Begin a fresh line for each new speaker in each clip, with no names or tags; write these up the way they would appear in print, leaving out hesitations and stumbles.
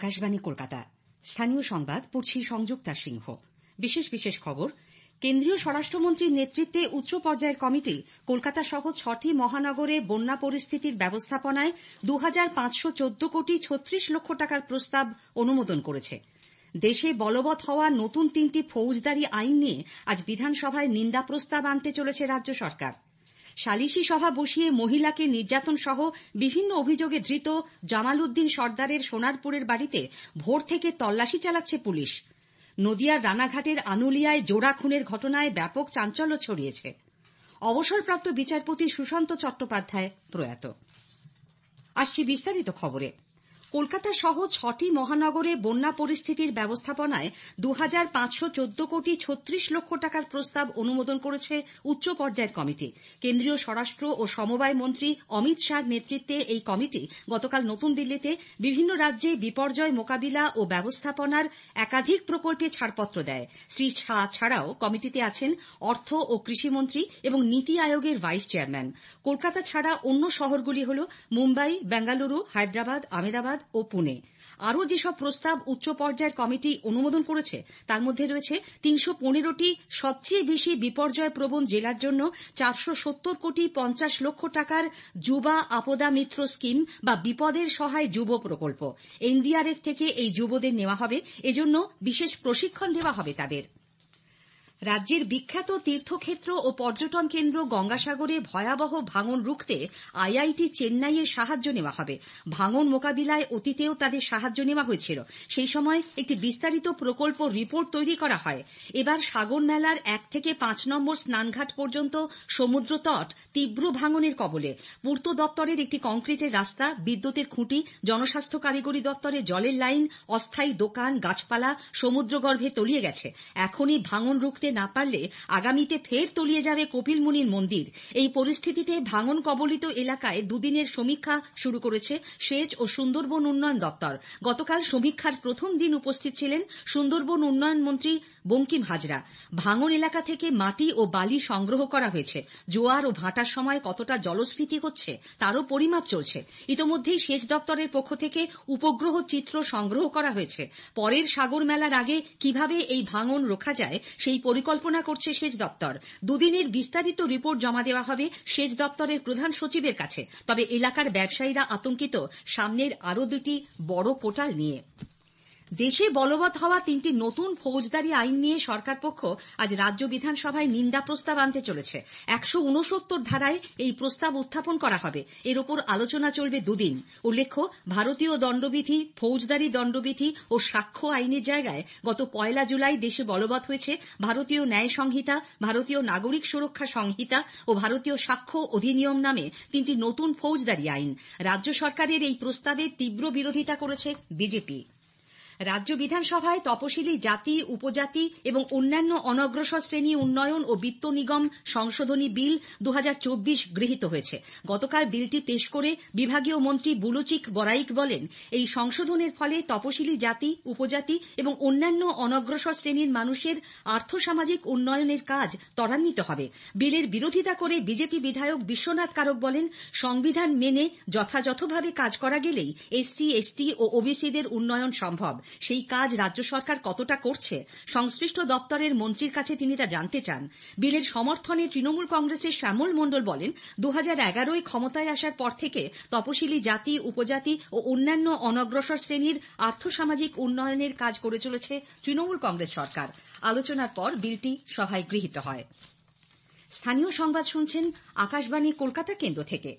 আকাশবাণী কলকাতা। স্থানীয় সংবাদ পড়ছি সংযুক্তা সিংহ। বিশেষ খবর। কেন্দ্রীয় স্বরাষ্ট্রমন্ত্রীর নেতৃত্বে উচ্চ পর্যায়ের কমিটি কলকাতা সহ 6টি মহানগরে বন্যা পরিস্থিতির ব্যবস্থাপনায় 2514 কোটি 36 লক্ষ টাকার প্রস্তাব অনুমোদন করেছে। দেশে বলবৎ হওয়া নতুন 3টি ফৌজদারি আইন নিয়ে আজ বিধানসভায় নিন্দা প্রস্তাব আনতে চলেছে রাজ্য সরকার। সালিশি সভা বসিয়ে মহিলাকে নির্যাতন সহ বিভিন্ন অভিযোগে ধৃত জামাল উদ্দিন সর্দারের সোনারপুরের বাড়িতে ভোর থেকে তল্লাশি চালাচ্ছে পুলিশ। নদিয়ার রানাঘাটের আনুলিয়ায় জোড়া খুনের ঘটনায় ব্যাপক চাঞ্চল্য ছড়িয়েছে। অবসরপ্রাপ্ত বিচারপতি সুশান্ত চট্টোপাধ্যায় প্রয়াত। আসছি বিস্তারিত খবরে। কলকাতা সহ 6টি মহানগরে বন্যা পরিস্থিতির ব্যবস্থাপনায় 2514 কোটি 36 লক্ষ টাকার প্রস্তাব অনুমোদন করেছে উচ্চ পর্যায়ের কমিটি। কেন্দ্রীয় স্বরাষ্ট্র ও সমবায় মন্ত্রী অমিত শাহর নেতৃত্বে এই কমিটি গতকাল নতুন দিল্লিতে বিভিন্ন রাজ্যে বিপর্যয় মোকাবিলা ও ব্যবস্থাপনার একাধিক প্রকল্পে ছাড়পত্র দেয়। শ্রী শাহ ছাড়াও কমিটিতে আছেন অর্থ ও কৃষিমন্ত্রী এবং নীতি আয়োগের ভাইস চেয়ারম্যান। কলকাতা ছাড়া অন্য শহরগুলি হল মুম্বাই, বেঙ্গালুরু, হায়দ্রাবাদ, আহমেদাবাদ ও পুনে। আরও যেসব প্রস্তাব উচ্চ পর্যায়ের কমিটি অনুমোদন করেছে তার মধ্যে রয়েছে 315টি সবচেয়ে বেশি বিপর্যয় প্রবণ জেলার জন্য 470 কোটি 50 লক্ষ টাকার যুবা আপদা মিত্র স্কিম বা বিপদের সহায় যুব প্রকল্প। এনডিআরএফ থেকে এই যুবদের নেওয়া হবে, এজন্য বিশেষ প্রশিক্ষণ দেওয়া হবে তাদের। রাজ্যের বিখ্যাত তীর্থক্ষেত্র ও পর্যটন কেন্দ্র গঙ্গাসাগরে ভয়াবহ ভাঙন রুখতে আইআইটি চেন্নাইয়ের সাহায্য নেওয়া হবে। ভাঙন মোকাবিলায় অতীতেও তাদের সাহায্য নেওয়া হয়েছিল। সেই সময় একটি বিস্তারিত প্রকল্প রিপোর্ট তৈরি করা হয়। এবার সাগর মেলার 1 থেকে 5 নম্বর স্নানঘাট পর্যন্ত সমুদ্র তট তীব্র ভাঙনের কবলে। পূর্ত দপ্তরের একটি কংক্রিটের রাস্তা, বিদ্যুতের খুঁটি, জনস্বাস্থ্য কারিগরি দপ্তরের জলের লাইন, অস্থায়ী দোকান, গাছপালা সমুদ্রগর্ভে তলিয়ে গেছে। এখনই ভাঙন রুখতে না পারলে আগামীতে ফের তলিয়ে যাবে কপিলমুনির মন্দির। এই পরিস্থিতিতে ভাঙন কবলিত এলাকায় দুদিনের সমীক্ষা শুরু করেছে সেচ ও সুন্দরবন উন্নয়ন দপ্তর। গতকাল সমীক্ষার প্রথম দিন উপস্থিত ছিলেন সুন্দরবন উন্নয়ন মন্ত্রী বঙ্কিম হাজরা। ভাঙন এলাকা থেকে মাটি ও বালি সংগ্রহ করা হয়েছে। জোয়ার ও ভাটার সময় কতটা জলস্ফীতি হচ্ছে তারও পরিমাপ চলছে। ইতোমধ্যেই সেচ দপ্তরের পক্ষ থেকে উপগ্রহ চিত্র সংগ্রহ করা হয়েছে। পরের সাগর মেলার আগে কিভাবে এই ভাঙন রোখা যায় সেই পরিকল্পনা করছে সেচ দপ্তর। দুদিনের বিস্তারিত রিপোর্ট জমা দেওয়া হবে সেচ দপ্তরের প্রধান সচিবের কাছে। তবে এলাকার ব্যবসায়ীরা আতঙ্কিত সামনের আরও 2টি বড় পোর্টাল নিয়ে। দেশে বলবৎ হওয়া 3টি নতুন ফৌজদারি আইন নিয়ে সরকার পক্ষ আজ রাজ্য বিধানসভায় নিন্দা প্রস্তাব আনতে চলেছে। 169 ধারায় এই প্রস্তাব উত্থাপন করা হবে। এর ওপর আলোচনা চলবে দুদিন। উল্লেখ্য, ভারতীয় দণ্ডবিধি, ফৌজদারি দণ্ডবিধি ও সাক্ষ্য আইনের জায়গায় গত 1 জুলাই দেশে বলবৎ হয়েছে ভারতীয় ন্যায় সংহিতা, ভারতীয় নাগরিক সুরক্ষা সংহিতা ও ভারতীয় সাক্ষ্য অধিনিয়ম নামে 3টি নতুন ফৌজদারি আইন। রাজ্য সরকারের এই প্রস্তাবের তীব্র বিরোধিতা করেছে বিজেপি। রাজ্য বিধানসভায় তপশিলি জাতি, উপজাতি এবং অন্যান্য অনগ্রসর শ্রেণী উন্নয়ন ও বিত্ত নিগম সংশোধনী বিল 2024 গৃহীত হয়েছে। গতকাল বিলটি পেশ করে বিভাগীয় মন্ত্রী বুলুচিক বরাইক বলেন, এই সংশোধনের ফলে তপশিলি জাতি, উপজাতি এবং অন্যান্য অনগ্রসর শ্রেণীর মানুষের আর্থসামাজিক উন্নয়নের কাজ ত্বরান্বিত হবে। বিলের বিরোধিতা করে বিজেপি বিধায়ক বিশ্বনাথ কারক বলেন, সংবিধান মেনে যথাযথভাবে কাজ করা গেলেই এসসি, এসটি ও ওবিসিদের উন্নয়ন সম্ভব। সেই কাজ রাজ্য সরকার কতটা করছে সংশ্লিষ্ট দপ্তরের মন্ত্রীর কাছে তিনি তা জানতে চান। বিলের সমর্থনে তৃণমূল কংগ্রেসের শ্যামল মণ্ডল বলেন, 2011 ক্ষমতায় আসার পর থেকে তপশিলি জাতি, উপজাতি ও অন্যান্য অনগ্রসর শ্রেণীর আর্থসামাজিক উন্নয়নের কাজ করে চলেছে তৃণমূল কংগ্রেস সরকার। আলোচনার পর বিলটি সভায় গৃহীত হয়। স্থানীয় সংবাদ শুনছেন আকাশবাণী কলকাতা কেন্দ্র থেকে।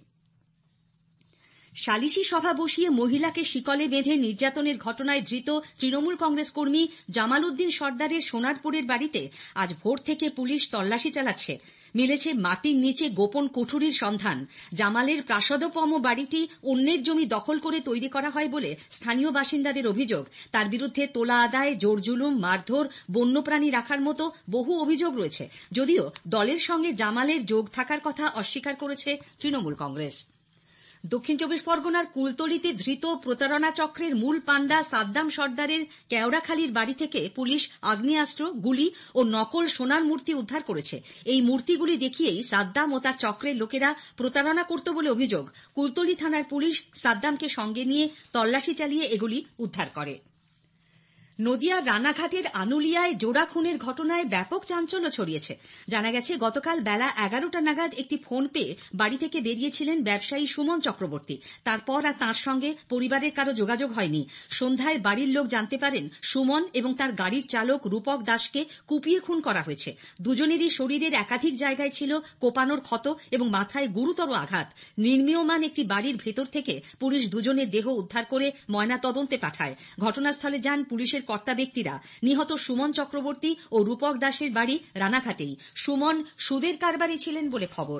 সালিশি সভা বসিয়ে মহিলাকে শিকলে বেঁধে নির্যাতনের ঘটনায় ধৃত তৃণমূল কংগ্রেস কর্মী জামাল উদ্দিন সর্দারের সোনারপুরের বাড়িতে আজ ভোর থেকে পুলিশ তল্লাশি চালাচ্ছে। মিলেছে মাটির নিচে গোপন কুঠুরির সন্ধান। জামালের প্রাসাদোপম বাড়িটি অন্যের জমি দখল করে তৈরি করা হয় বলে স্থানীয় বাসিন্দাদের অভিযোগ। তার বিরুদ্ধে তোলা আদায়, জোরজুলুম, মারধর, বন্যপ্রাণী রাখার মতো বহু অভিযোগ রয়েছে। যদিও দলের সঙ্গে জামালের যোগ থাকার কথা অস্বীকার করেছে তৃণমূল কংগ্রেস। দক্ষিণ চব্বিশ পরগনার কুলতলিতে ধৃত প্রতারণা চক্রের মূল পাণ্ডা সাদ্দাম সর্দারের কেওড়াখালীর বাড়ি থেকে পুলিশ আগ্নেয়াস্ত্র, গুলি ও নকল সোনার মূর্তি উদ্ধার করেছে। এই মূর্তিগুলি দেখিয়েই সাদ্দাম ও তার চক্রের লোকেরা প্রতারণা করত বলে অভিযোগ। কুলতলি থানার পুলিশ সাদ্দামকে সঙ্গে নিয়ে তল্লাশি চালিয়ে এগুলি উদ্ধার করে। নদিয়ার রানাঘাটের আনুলিয়ায় জোড়া খুনের ঘটনায় ব্যাপক চাঞ্চল্য ছড়িয়েছে। জানা গেছে, গতকাল বেলা 11টা নাগাদ একটি ফোন পেয়ে বাড়ি থেকে বেরিয়েছিলেন ব্যবসায়ী সুমন চক্রবর্তী। তারপর আর তাঁর সঙ্গে পরিবারের কারো যোগাযোগ হয়নি। সন্ধ্যায় বাড়ির লোক জানতে পারেন সুমন এবং তার গাড়ির চালক রূপক দাসকে কুপিয়ে খুন করা হয়েছে। দুজনেরই শরীরের একাধিক জায়গায় ছিল কোপানোর ক্ষত এবং মাথায় গুরুতর আঘাত। নির্মীয়মান একটি বাড়ির ভেতর থেকে পুলিশ দুজনের দেহ উদ্ধার করে ময়নাতদন্তে পাঠায়। ঘটনাস্থলে যান পুলিশের কর্তা ব্যক্তিরা। নিহত সুমন চক্রবর্তী ও রূপক দাসের বাড়ি রানাঘাটেই। সুমন সুদের কারবারি ছিলেন বলে খবর।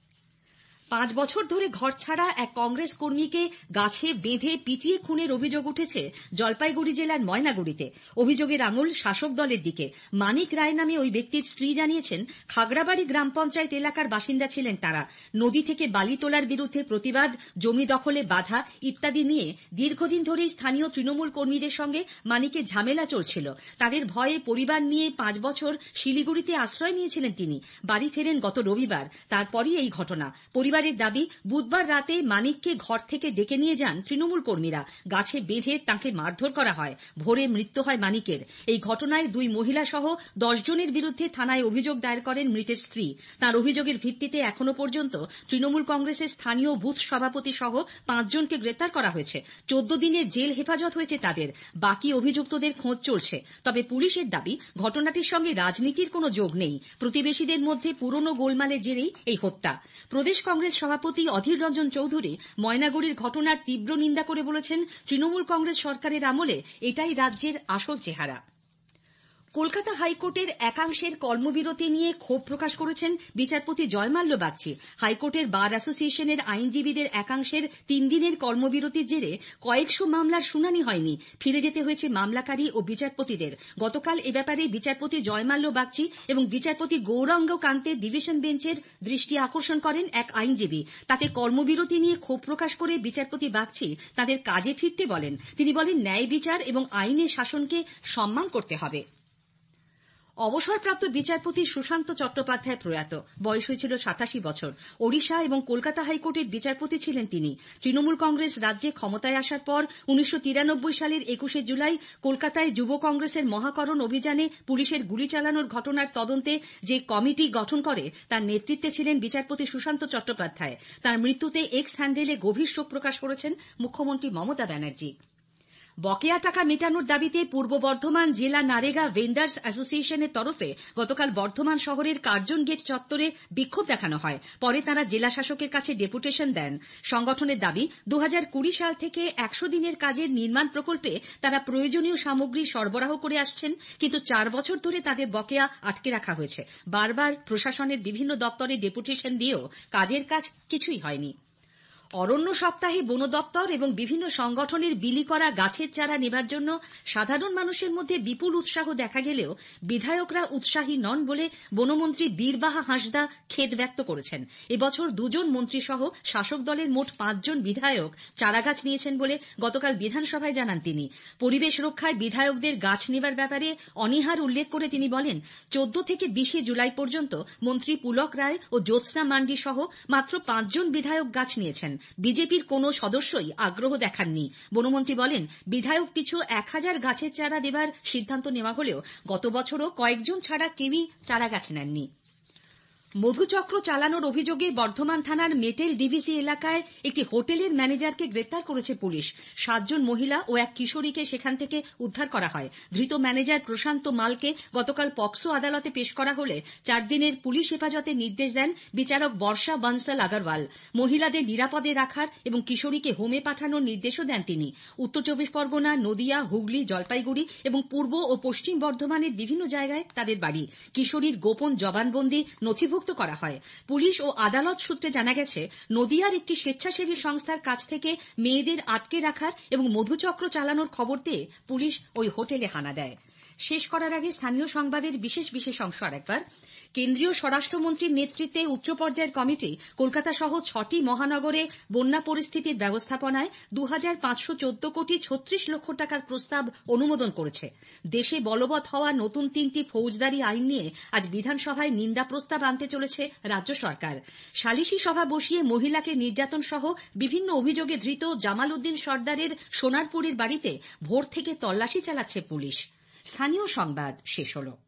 5 বছর ধরে ঘর ছাড়া এক কংগ্রেস কর্মীকে গাছে বেঁধে পিটিয়ে খুনের অভিযোগ উঠেছে জলপাইগুড়ি জেলার ময়নাগুড়িতে। অভিযোগের আঙুল শাসক দলের দিকে। মানিক রায় নামে ওই ব্যক্তির স্ত্রী জানিয়েছেন, খাগড়াবাড়ি গ্রাম পঞ্চায়েত এলাকার বাসিন্দা ছিলেন তারা। নদী থেকে বালি তোলার বিরুদ্ধে প্রতিবাদ, জমি দখলে বাধা ইত্যাদি নিয়ে দীর্ঘদিন ধরেই স্থানীয় তৃণমূল কর্মীদের সঙ্গে মানিকের ঝামেলা চলছিল। তাদের ভয়ে পরিবার নিয়ে 5 বছর শিলিগুড়িতে আশ্রয় নিয়েছিলেন তিনি। বাড়ি ফেরেন গত রবিবার। তারপরই এই ঘটনা। পরিবারের দাবি, বুধবার রাতে মানিককে ঘর থেকে ডেকে নিয়ে যান তৃণমূল কর্মীরা। গাছে বেঁধে তাঁকে মারধর করা হয়। ভোরে মৃত্যু হয় মানিকের। এই ঘটনায় 2 মহিলা সহ 10 জনের বিরুদ্ধে থানায় অভিযোগ দায়ের করেন মৃতের স্ত্রী। তার অভিযোগের ভিত্তিতে এখনো পর্যন্ত তৃণমূল কংগ্রেসের স্থানীয় বুথ সভাপতি সহ 5 জনকে গ্রেপ্তার করা হয়েছে। 14 দিনের জেল হেফাজত হয়েছে তাদের। বাকি অভিযুক্তদের খোঁজ চলছে। তবে পুলিশের দাবি, ঘটনাটির সঙ্গে রাজনীতির কোনো যোগ নেই। প্রতিবেশীদের মধ্যে পুরনো গোলমালের জেরেই এই হত্যা। প্রদেশ কংগ্রেস সভাপতি অধীর রঞ্জন চৌধুরী ময়নাগুড়ির ঘটনার তীব্র নিন্দা করে বলেছেন, তৃণমূল কংগ্রেস সরকারের আমলে এটাই রাজ্যের আসল চেহারা। কলকাতা হাইকোর্টের একাংশের কর্মবিরতি নিয়ে ক্ষোভ প্রকাশ করেছেন বিচারপতি জয়মাল্য বাগচি। হাইকোর্টের বার অ্যাসোসিয়েশনের আইনজীবীদের একাংশের 3 দিনের কর্মবিরতির জেরে কয়েকশো মামলার শুনানি হয়নি। ফিরে যেতে হয়েছে মামলাকারী ও বিচারপতিদের। গতকাল এ ব্যাপারে বিচারপতি জয়মাল্য বাগচি এবং বিচারপতি গৌরাঙ্গ কান্তের ডিভিশন বেঞ্চের দৃষ্টি আকর্ষণ করেন এক আইনজীবী। তাতে কর্মবিরতি নিয়ে ক্ষোভ প্রকাশ করে বিচারপতি বাগচি তাদের কাজে ফিরতে বলেন। তিনি বলেন, ন্যায় বিচার এবং আইনের শাসনকে সম্মান করতে হবে। অবসরপ্রাপ্ত বিচারপতি সুশান্ত চট্টোপাধ্যায় প্রয়াত। বয়স হয়েছিল 87 বছর। ওড়িশা এবং কলকাতা হাইকোর্টের বিচারপতি ছিলেন তিনি। তৃণমূল কংগ্রেস রাজ্যে ক্ষমতায় আসার পর 1993 সালের 21শে জুলাই কলকাতায় যুব কংগ্রেসের মহাকরণ অভিযানে পুলিশের গুলি চালানোর ঘটনার তদন্তে যে কমিটি গঠন করে তার নেতৃত্বে ছিলেন বিচারপতি সুশান্ত চট্টোপাধ্যায়। তার মৃত্যুতে এক্স হ্যান্ডেলে গভীর শোক প্রকাশ করেছেন মুখ্যমন্ত্রী মমতা ব্যানার্জি। বকেয়া টাকা মেটানোর দাবিতে পূর্ব বর্ধমান জেলা নারেগা ভেন্ডার্স অ্যাসোসিয়েশনের তরফে গতকাল বর্ধমান শহরের কার্জন গেট চত্বরে বিক্ষোভ দেখানো হয়। পরে তাঁরা জেলা শাসকের কাছে ডেপুটেশন দেন। সংগঠনের দাবি, 2020 সাল থেকে 100 দিনের কাজের নির্মাণ প্রকল্পে তারা প্রয়োজনীয় সামগ্রী সরবরাহ করে আসছেন, কিন্তু 4 বছর ধরে তাদের বকেয়া আটকে রাখা হয়েছে। বারবার প্রশাসনের বিভিন্ন দপ্তরে ডেপুটেশন দিয়েও কাজের কাজ কিছুই হয়নি। অরণ্য সপ্তাহে বন দপ্তর এবং বিভিন্ন সংগঠনের বিলি করা গাছের চারা নেবার জন্য সাধারণ মানুষের মধ্যে বিপুল উৎসাহ দেখা গেলেও বিধায়করা উৎসাহী নন বলে বনমন্ত্রী বীরবাহা হাঁসদা খেদ ব্যক্ত করেছেন। এবছর 2 জন মন্ত্রী সহ শাসক দলের মোট 5 জন বিধায়ক চারাগাছ নিয়েছেন বলে গতকাল বিধানসভায় জানান তিনি। পরিবেশ রক্ষায় বিধায়কদের গাছ নেবার ব্যাপারে অনীহার উল্লেখ করে তিনি বলেন, 14 থেকে 20 জুলাই পর্যন্ত মন্ত্রী পুলক রায় ও জ্যোৎস্না মান্ডি সহ মাত্র 5 জন বিধায়ক গাছ নিয়েছেন। বিজেপির কোনো সদস্যই আগ্রহ দেখাননি। বনমন্ত্রী বলেন, বিধায়ক পিছু 1000 গাছের চারা দেবার সিদ্ধান্ত নেওয়া হলেও গত বছরও কয়েকজন ছাড়া কেউই চারা গাছ নেননি। মধুচক্র চালানোর অভিযোগে বর্ধমান থানার মেটেল ডিভিসি এলাকায় একটি হোটেলের ম্যানেজারকে গ্রেপ্তার করেছে পুলিশ। 7 জন মহিলা ও এক কিশোরীকে সেখান থেকে উদ্ধার করা হয়। ধৃত ম্যানেজার প্রশান্ত মালকে গতকাল পক্সো আদালতে পেশ করা হলে 4 দিনের পুলিশ হেফাজতের নির্দেশ দেন বিচারক বর্ষা বনসাল আগরওয়াল। মহিলাদের নিরাপদে রাখার এবং কিশোরীকে হোমে পাঠানোর নির্দেশও দেন তিনি। উত্তর 24 পরগনা, নদিয়া, হুগলি, জলপাইগুড়ি এবং পূর্ব ও পশ্চিম বর্ধমানের বিভিন্ন জায়গায় তাদের বাড়ি। কিশোরীর গোপন জবানবন্দি নথিভুক্ত করা হয়। পুলিশ ও আদালত সূত্রে জানা গেছে, নদিয়ার একটি স্বেচ্ছাসেবী সংস্থার কাছ থেকে মেয়েদের আটকে রাখার এবং মধুচক্র চালানোর খবর পেয়ে পুলিশ ওই হোটেলে হানা দেয়। শেষ করার আগে স্থানীয় সংবাদের বিশেষ অংশ আরেকবার। কেন্দ্রীয় স্বরাষ্ট্রমন্ত্রীর নেতৃত্বে উচ্চ পর্যায়ের কমিটি কলকাতা সহ 6টি মহানগরে বন্যা পরিস্থিতির ব্যবস্থাপনায় 2514 কোটি 36 লক্ষ টাকার প্রস্তাব অনুমোদন করেছে। দেশে বলবৎ হওয়া নতুন 3টি ফৌজদারি আইন নিয়ে আজ বিধানসভায় নিন্দা প্রস্তাব আনতে চলেছে রাজ্য সরকার। সালিশি সভা বসিয়ে মহিলাকে নির্যাতন সহ বিভিন্ন অভিযোগে ধৃত জামাল উদ্দিন সর্দারের সোনারপুরের বাড়িতে ভোর থেকে তল্লাশি চালাচ্ছে পুলিশ। স্থানীয় সংবাদ শেষ হলো।